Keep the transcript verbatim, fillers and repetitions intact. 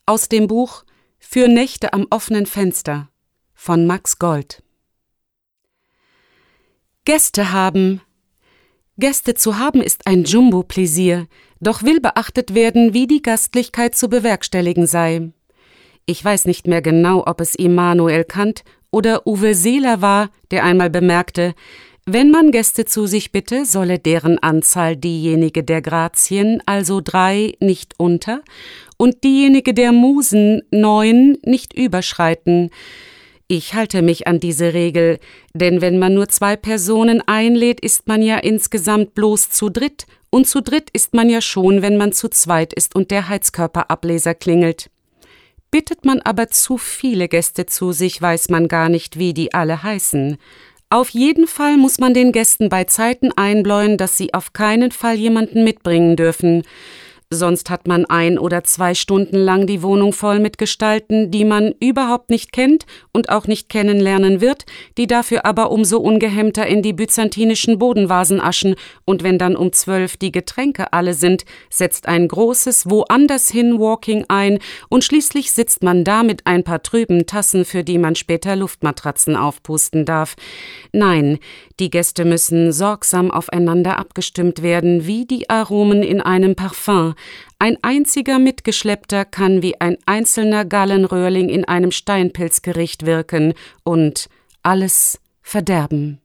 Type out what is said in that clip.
Aus dem Buch »Für Nächte am offenen Fenster« von Max Gold. Gäste haben. Gäste zu haben ist ein Jumbo-Pläsier, doch will beachtet werden, wie die Gastlichkeit zu bewerkstelligen sei. Ich weiß nicht mehr genau, ob es Immanuel Kant oder Uwe Seeler war, der einmal bemerkte, wenn man Gäste zu sich bitte, solle deren Anzahl diejenige der Grazien, also drei, nicht unter, und diejenige der Musen, neun, nicht überschreiten. Ich halte mich an diese Regel, denn wenn man nur zwei Personen einlädt, ist man ja insgesamt bloß zu dritt, und zu dritt ist man ja schon, wenn man zu zweit ist und der Heizkörperableser klingelt. Bittet man aber zu viele Gäste zu sich, weiß man gar nicht, wie die alle heißen. Auf jeden Fall muss man den Gästen bei Zeiten einbläuen, dass sie auf keinen Fall jemanden mitbringen dürfen. Sonst hat man ein oder zwei Stunden lang die Wohnung voll mit Gestalten, die man überhaupt nicht kennt und auch nicht kennenlernen wird, die dafür aber umso ungehemmter in die byzantinischen Bodenvasen aschen, und wenn dann um zwölf die Getränke alle sind, setzt ein großes Woanders-hin-Walking ein und schließlich sitzt man da mit ein paar trüben Tassen, für die man später Luftmatratzen aufpusten darf. Nein, die Gäste müssen sorgsam aufeinander abgestimmt werden, wie die Aromen in einem Parfum. Ein einziger Mitgeschleppter kann wie ein einzelner Gallenröhrling in einem Steinpilzgericht wirken und alles verderben.